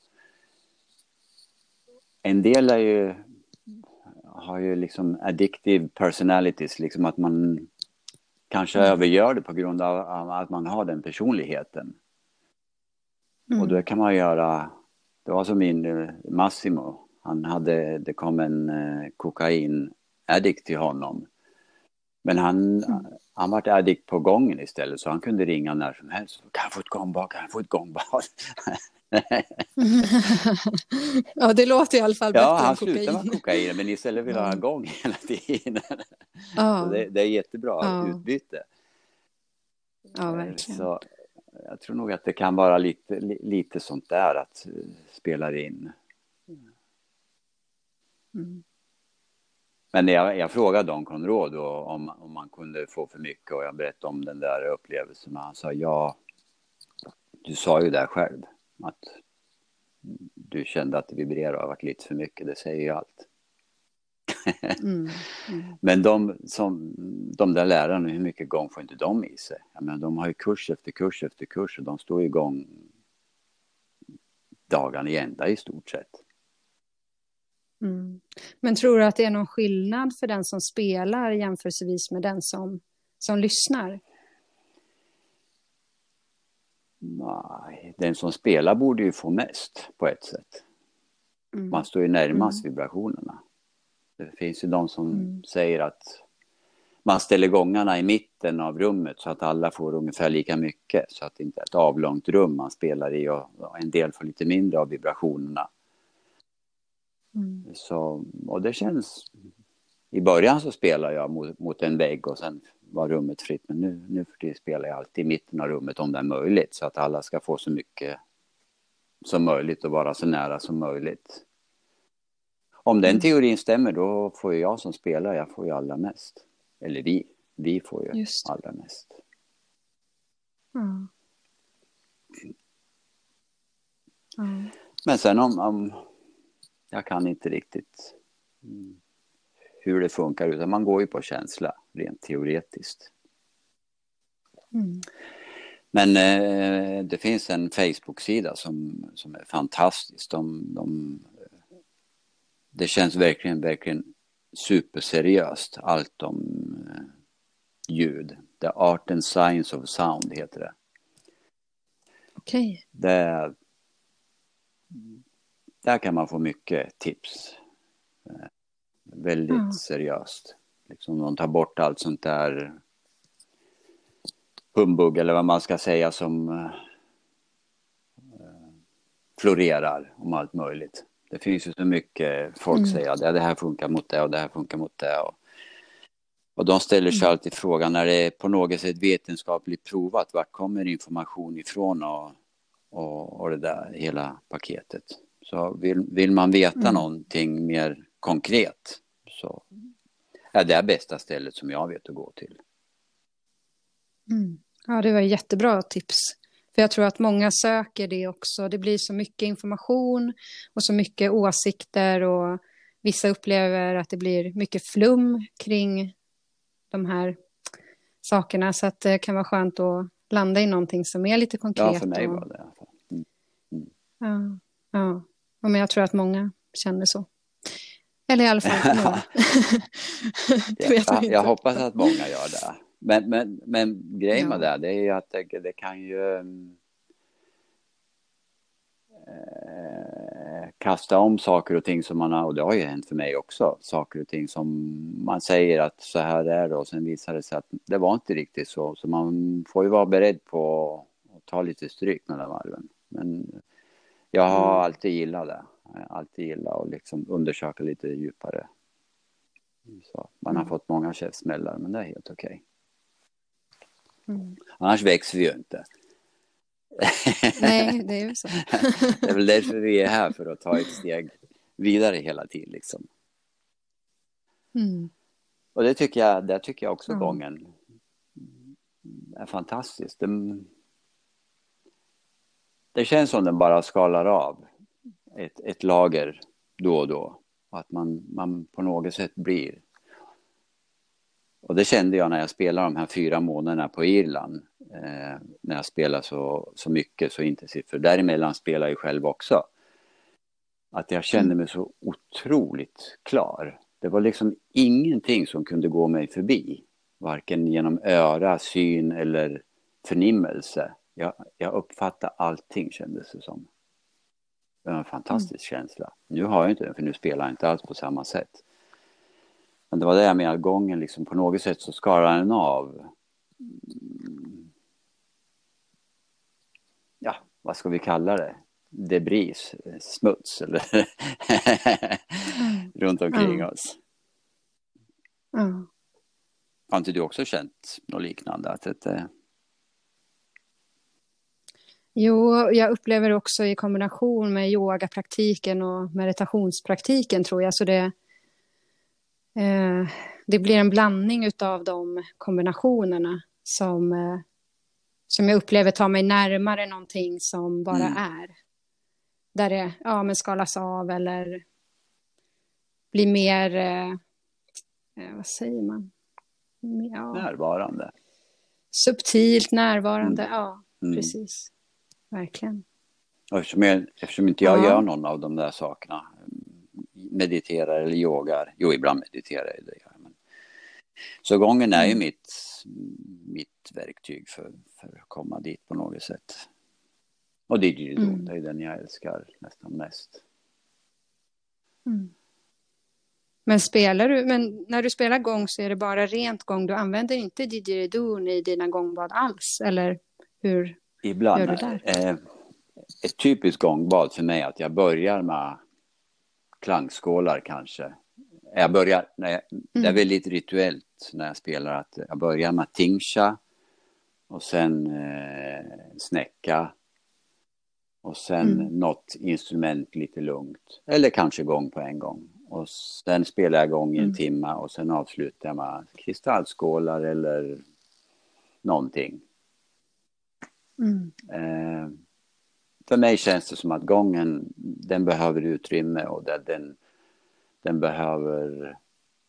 en del är ju, har ju liksom addictive personalities. Liksom att man kanske mm. övergör det på grund av att man har den personligheten. Mm. Och då kan man göra, det var som min Massimo. Han hade, det kom en eh, kokain-addict till honom. Men han, mm. han var addict på gången istället. Så han kunde ringa när som helst. Kan jag få ett gångbad? Kan jag få ett gångbad? Ja, det låter i alla fall bättre ja, han än kokain. slutar med kokain. Men istället vill han ha gång hela tiden. Ja. Så det, det är jättebra ja. utbyte. Ja, verkligen. Så jag tror nog att det kan vara lite, lite sånt där att spela in. Mm. Men jag, jag frågade Don Conrad då om, om man kunde få för mycket och jag berättade om den där upplevelsen och han sa ja, du sa ju där själv att du kände att det vibrerade och har varit lite för mycket. Det säger ju allt. Mm. Mm. Men de, som, de där lärarna, hur mycket gång får inte de i sig? Jag menar, de har ju kurs efter kurs efter kurs och de står igång dagarna i ända i stort sett. Mm. Men tror du att det är någon skillnad för den som spelar jämförelsevis med den som, som lyssnar? Nej, den som spelar borde ju få mest på ett sätt. Mm. Man står ju närmast Mm. vibrationerna. Det finns ju de som Mm. säger att man ställer gångarna i mitten av rummet så att alla får ungefär lika mycket. Så att det inte är ett avlångt rum man spelar i och en del får lite mindre av vibrationerna. Mm. Så, och det känns... I början så spelar jag mot, mot en vägg och sen var rummet fritt. Men nu, nu för det spelar jag alltid i mitten av rummet om det är möjligt. Så att alla ska få så mycket som möjligt och vara så nära som möjligt. Om den Mm. teorin stämmer då får ju jag som spelar, jag får ju allra mest. Eller vi, vi får ju Just. allra mest. Ja. Ja. Men sen om, om jag kan inte riktigt mm, hur det funkar utan man går ju på känsla rent teoretiskt. Mm. Men eh, det finns en Facebook-sida som, som är fantastisk. De, de, det känns verkligen, verkligen superseriöst allt om eh, ljud. The Art and Science of Sound heter det. Okej. Det, där kan man få mycket tips. Eh, väldigt Ja. seriöst. Liksom de tar bort allt sånt där humbug eller vad man ska säga som eh, florerar om allt möjligt. Det finns ju så mycket folk Mm. säger att ja, det här funkar mot det och det här funkar mot det. Och, och de ställer sig Mm. alltid frågan när det är på något sätt vetenskapligt provat, vart kommer information ifrån och, och, och det där hela paketet. Så vill, vill man veta Mm. någonting mer konkret så är det bästa stället som jag vet att gå till. Mm. Ja, det var jättebra tips. För jag tror att många söker det också. Det blir så mycket information och så mycket åsikter och vissa upplever att det blir mycket flum kring de här sakerna. Så att det kan vara skönt att landa i någonting som är lite konkret. Ja, för mig och... var det. Mm. Mm. Ja, ja. Ja, men jag tror att många känner så. Eller i alla fall några. Det vet jag jag, inte. jag hoppas att många gör det. Men, men, men grejen med Ja. det, det är ju att det, det kan ju eh, kasta om saker och ting som man har, och det har ju hänt för mig också, saker och ting som man säger att så här är det och sen visar det sig att det var inte riktigt så. Så man får ju vara beredd på att ta lite stryk mellan varven. Men jag har Mm. alltid gillat det. Jag har alltid gillat att liksom undersöka lite djupare. Så man har Mm. fått många käftsmällar, men det är helt okej. Mm. Annars växer vi ju inte. Nej, det är ju så. Det är väl därför vi är här, för att ta ett steg vidare hela tiden. Liksom. Mm. Och det tycker jag, det tycker jag också Ja. gången är fantastiskt. Det, det känns som den bara skalar av ett, ett lager då och då. Att man, man på något sätt blir. Och det kände jag när jag spelade de här fyra månaderna på Irland. Eh, när jag spelade så, så mycket, så intensivt. För däremellan spelar jag själv också. Att jag kände mig så otroligt klar. Det var liksom ingenting som kunde gå mig förbi. Varken genom öra, syn eller förnimmelse. Jag, jag uppfattade allting, kändes det som. Det var en fantastisk mm. känsla. Nu har jag inte det, för nu spelar jag inte alls på samma sätt. Men det var det jag menade, gången liksom på något sätt så skalar den av. Ja, vad ska vi kalla det? Debris, smuts eller mm. runt omkring mm. oss. Mm. Har inte du också känt något liknande? Att det... Jo, jag upplever också i kombination med yogapraktiken och meditationspraktiken, tror jag. Så det, eh, det blir en blandning av de kombinationerna som, eh, som jag upplever tar mig närmare någonting som bara Mm. är. Där det ja, men skalas av eller blir mer, eh, eh, vad säger man? Ja, Närvarande. subtilt närvarande, Mm. ja, Mm. precis. Verkligen. Och Eftersom, jag, eftersom inte jag Ja. gör någon av de där sakerna, mediterar eller yogar, jo ibland mediterar jag, det gör jag, men så gången är ju Mm. mitt, mitt verktyg för, för att komma dit på något sätt. Och didgeridoo, Mm. det är den jag älskar nästan mest. Mm. Men spelar du, men när du spelar gång så är det bara rent gång, du använder inte didgeridoo i dina gångbad alls, eller hur Ibland, gör du där? eh, ett typiskt gångbad för mig är att jag börjar med klangskålar kanske. Jag börjar, när jag, Mm. det är väldigt rituellt när jag spelar, att jag börjar med tingsha och sen eh, snäcka och sen Mm. något instrument lite lugnt, eller kanske gång på en gång, och sen spelar jag gång i en Mm. timme och sen avslutar jag med kristallskålar eller någonting. Mm. Eh, för mig känns det som att gången, den behöver utrymme, och det, den, den behöver,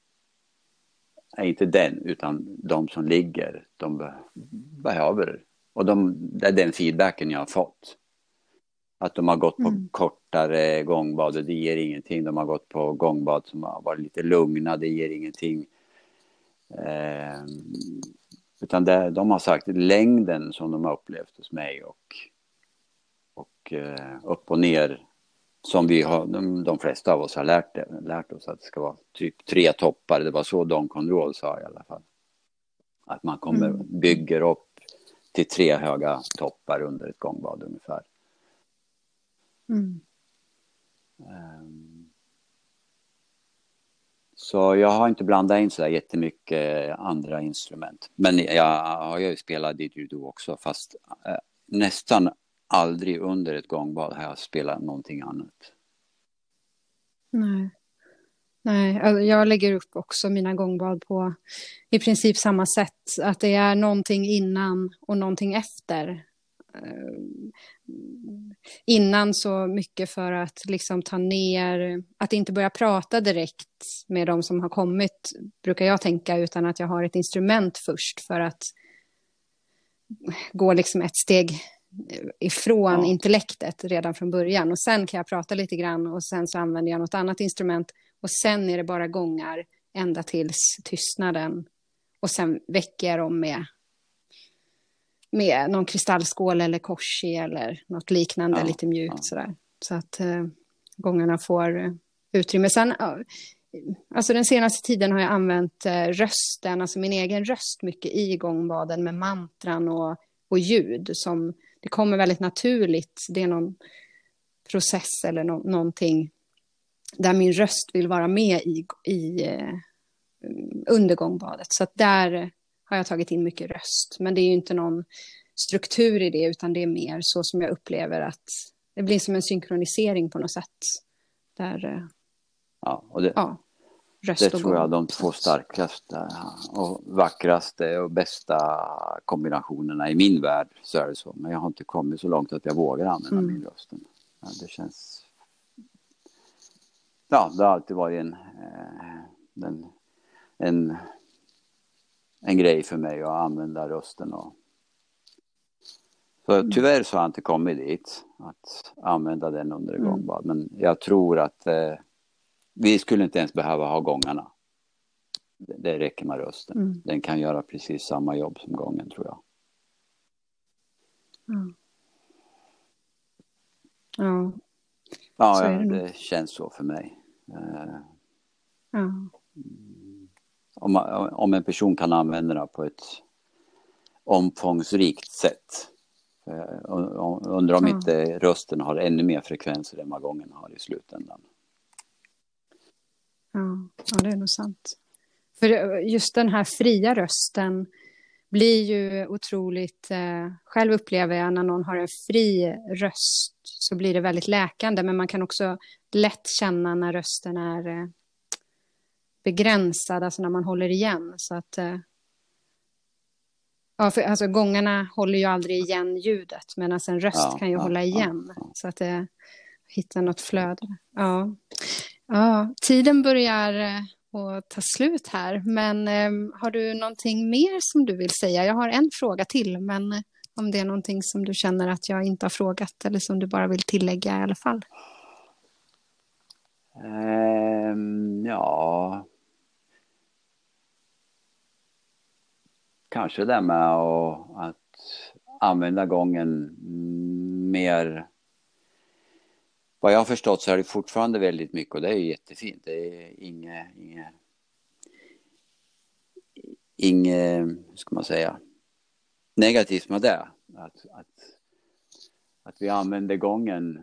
nej, inte den utan de som ligger, de be, behöver, och de, det är den feedbacken jag har fått. Att de har gått på Mm. kortare gångbad och det ger ingenting. De har gått på gångbad som har varit lite lugna, det ger ingenting. Eh, utan det, de har sagt längden som de har upplevt hos mig, och, och eh, upp och ner som vi har, de, de flesta av oss har lärt, lärt oss att det ska vara typ tre toppar. Det var så Don Control sa i alla fall. Att man kommer, Mm. bygger upp till tre höga toppar under ett gångbad ungefär. Mm. Um, så jag har inte blandat in så där jättemycket andra instrument. Men jag har ju spelat didgeridoo också, fast uh, nästan aldrig under ett gångbad har jag spelat någonting annat. Nej. Nej, alltså jag lägger upp också mina gångbad på i princip samma sätt. Att det är någonting innan och någonting efter. Eh, Innan så mycket för att liksom ta ner, att inte börja prata direkt med de som har kommit, brukar jag tänka, utan att jag har ett instrument först för att gå liksom ett steg ifrån Ja. intellektet redan från början. Och sen kan jag prata lite grann och sen så använder jag något annat instrument. Och sen är det bara gångar ända tills tystnaden. Och sen väcker jag dem med, med någon kristallskål eller korsi eller något liknande, Ja, lite mjukt ja. sådär. Så att eh, gångarna får eh, utrymme. Sen, ja, alltså den senaste tiden har jag använt eh, rösten, alltså min egen röst mycket i gångbaden med mantran och, och ljud. Som, det kommer väldigt naturligt. Det är någon process eller no- någonting där min röst vill vara med i, i eh, under gångbadet. Så att där har jag tagit in mycket röst. Men det är ju inte någon struktur i det, utan det är mer så som jag upplever att det blir som en synkronisering på något sätt. Där, eh, Ja, och det, ja, röst det och tror jag är gång. de två starkaste och vackraste och bästa kombinationerna i min värld, så är det så. Men jag har inte kommit så långt att jag vågar använda Mm. min röst. Ja, det känns... Ja, det har alltid varit en, eh, en, en, en grej för mig att använda rösten. Och... Så tyvärr så har jag inte kommit dit att använda den under Mm. gångbad. Men jag tror att eh, vi skulle inte ens behöva ha gångarna. Det, det räcker med rösten. Mm. Den kan göra precis samma jobb som gången, tror jag. Ja. Ja, Ja, så är ja det nog. det känns så för mig. Eh, Ja. om, man- om en person kan använda det på ett omfångsrikt sätt. Eh, och- och undrar om Ja. inte rösten har ännu mer frekvenser än vad gången har i slutändan. Ja, ja, det är nog sant. För just den här fria rösten blir ju otroligt... Eh, själv upplever jag när någon har en fri röst så blir det väldigt läkande. Men man kan också lätt känna när rösten är eh, begränsad, alltså när man håller igen. Så att... Eh, Ja, för alltså gångarna håller ju aldrig igen ljudet, medan en röst Ja, kan ju ja, hålla igen ja, ja. så att det hittar något flöde. Ja. Ja, tiden börjar eh, att ta slut här, men eh, har du någonting mer som du vill säga? Jag har en fråga till, men eh, om det är någonting som du känner att jag inte har frågat eller som du bara vill tillägga i alla fall. Ehm, ja, kanske det med att, att använda gången mer. Vad jag har förstått så är det fortfarande väldigt mycket, och det är ju jättefint. Det är inget, inget, inget, hur ska man säga, negativt med det. Att, att, att vi använder gången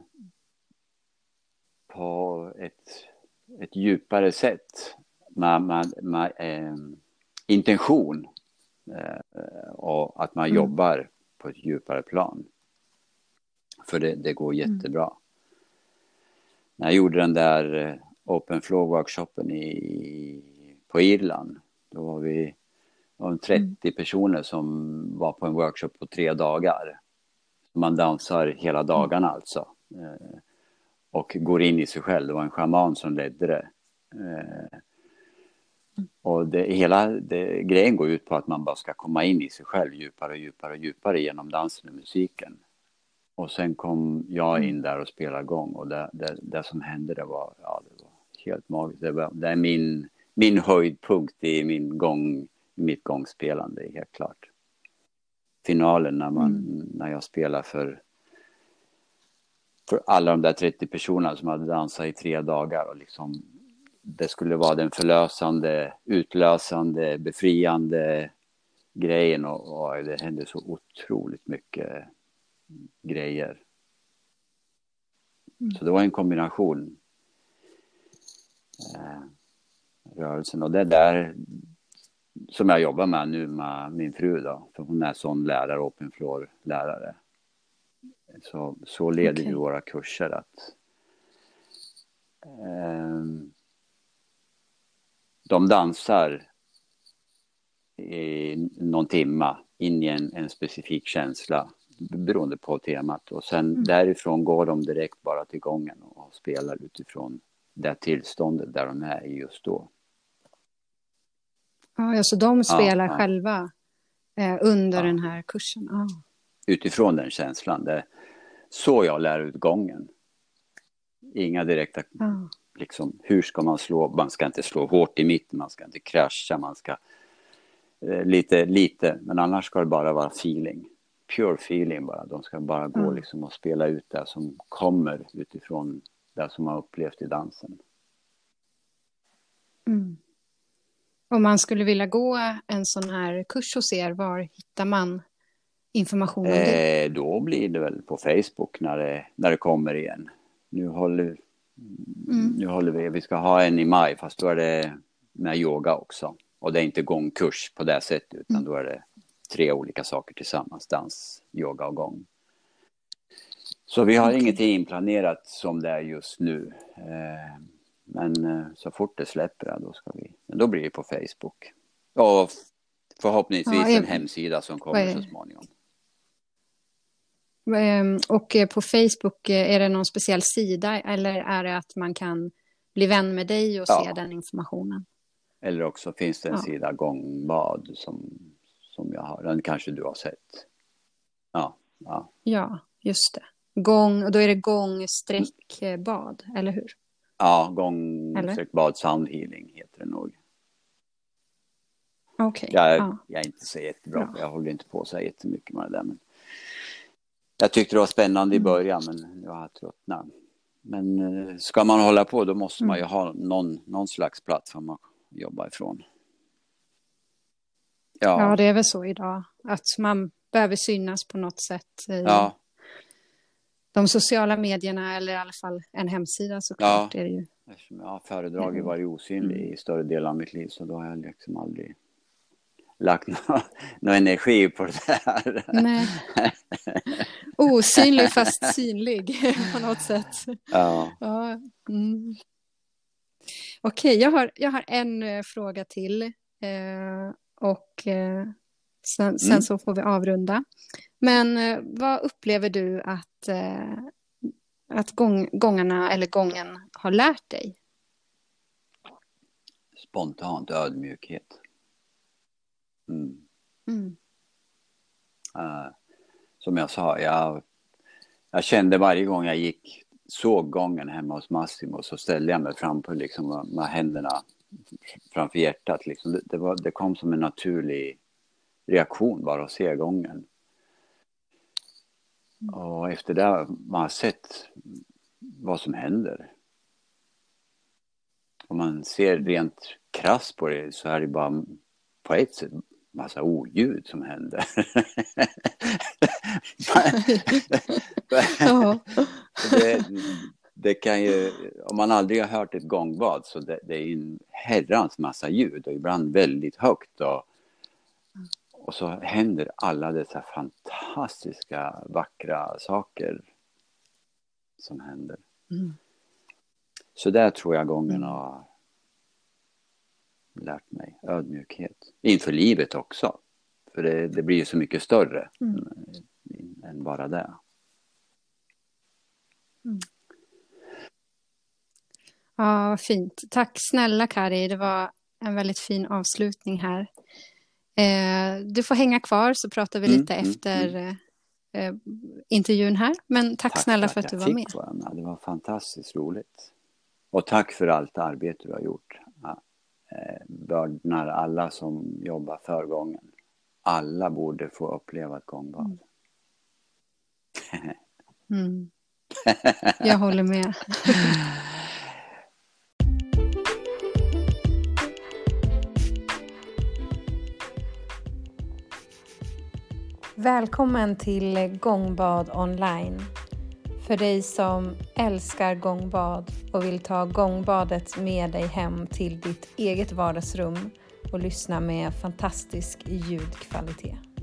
på ett, ett djupare sätt med, med, med eh, intention. Eh, och att man Mm. jobbar på ett djupare plan. För det, det går jättebra. Mm. När jag gjorde den där Open Flow-workshopen i, på Irland, då var vi var trettio mm. personer som var på en workshop på tre dagar. Man dansar hela dagarna mm. alltså. Eh, och går in i sig själv. Det var en shaman som ledde det. Eh, och det, hela det, grejen går ut på att man bara ska komma in i sig själv djupare och djupare och djupare genom dansen och musiken. Och sen kom jag in där och spelade igång. Och det, det, det som hände, det var, ja, det var helt magiskt. Det, var, det är min, min höjdpunkt i min gång, mitt gångspelande, helt klart. Finalen när, man, mm. när jag spelar för, för alla de där trettio personerna som hade dansat i tre dagar. Och liksom, det skulle vara den förlösande, utlösande, befriande grejen. Och, och det hände så otroligt mycket grejer. Mm. Så det var en kombination. Eh, rörelsen. Och det där som jag jobbar med nu med min fru då. För hon är sån lärare, open floor lärare. Så, så leder okay. vi våra kurser att eh, de dansar i någon timma in i en, en specifik känsla beroende på temat. Och sen mm. därifrån går de direkt bara till gången och spelar utifrån det tillståndet där de är just då. Ja, så de spelar ja, ja. själva eh, under ja. den här kursen. Ja. Utifrån den känslan. Det är så jag lär ut gången. Inga direkta... Ja. Liksom, hur ska man slå? Man ska inte slå hårt i mitten. Man ska inte krascha. Man ska... Eh, lite, lite. Men annars ska det bara vara feeling. Pure feeling bara. De ska bara gå mm. liksom och spela ut det som kommer utifrån det som man upplevt i dansen. Mm. Om man skulle vilja gå en sån här kurs hos er, var hittar man information om det? Eh, då blir det väl på Facebook när det, när det kommer igen. Nu håller, mm. nu håller vi, vi ska ha en i maj, fast då är det med yoga också. Och det är inte gångkurs på det sättet, utan mm. då är det tre olika saker tillsammans. Dans, yoga och gång. Så vi har okay. ingenting inplanerat som det är just nu. Eh, men eh, så fort det släpper, då ska vi... Men då blir det på Facebook. Och förhoppningsvis ja, jag... en hemsida som kommer så småningom. Och på Facebook, är det någon speciell sida? Eller är det att man kan bli vän med dig och ja. se den informationen? Eller också finns det en ja. sida, Gångbad, som, som jag har. Den kanske du har sett. Ja, ja. ja just det. Gång, och då är det gång-bad, mm. eller hur? Ja, gång-bad sound healing heter det nog. Okej. Okay. Jag, ja. jag är inte så jättebra, ja. jag håller inte på så jättemycket med det där. Men jag tyckte det var spännande mm. i början, men jag har tröttnat. Men ska man hålla på, då måste mm. man ju ha någon, någon slags plattform att jobba ifrån. Ja. ja, det är väl så idag. Att man behöver synas på något sätt i ja. de sociala medierna, eller i alla fall en hemsida såklart. Ja, är det ju. Eftersom jag har föredragit mm. varit osynlig mm. i större del av mitt liv, så då har jag liksom aldrig lagt någon, någon energi på det här. Nej. Osynlig fast synlig på något sätt. Ja. ja. Mm. Okej, jag har, jag har en uh, fråga till. Uh, och uh, Sen, sen mm. så får vi avrunda. Men eh, vad upplever du att, eh, att gång, gångarna eller gången har lärt dig? Spontant ödmjukhet. Mm. Mm. Uh, som jag sa, jag, jag kände varje gång jag gick, såg gången hemma hos Massimo, så ställde jag mig framför liksom, med händerna framför hjärtat. Liksom. Det, det, var, det kom som en naturlig reaktion bara att se gången. Mm. Och efter det man har sett vad som händer. Om man ser rent krasst på det, så är det bara på ett sätt massa oljud som händer. det, det kan ju, om man aldrig har hört ett gångbad, så det, det är en herrans massa ljud och ibland väldigt högt. Och, och så händer alla dessa fantastiska, vackra saker som händer. Mm. Så där tror jag gången har lärt mig ödmjukhet. Inför livet också. För det, det blir ju så mycket större mm. än bara det. Mm. Ja, vad fint. Tack snälla Kari. Det var en väldigt fin avslutning här. Eh, du får hänga kvar så pratar vi lite mm, efter mm. Eh, intervjun här. Men tack, tack snälla för att, att du var med. Vara. Det var fantastiskt roligt. Och tack för allt arbete du har gjort. Ja. Bördnar alla som jobbar för gången. Alla borde få uppleva ett gångbad. Mm. Mm. Jag håller med. Välkommen till Gångbad online. För dig som älskar gångbad och vill ta gångbadet med dig hem till ditt eget vardagsrum och lyssna med fantastisk ljudkvalitet.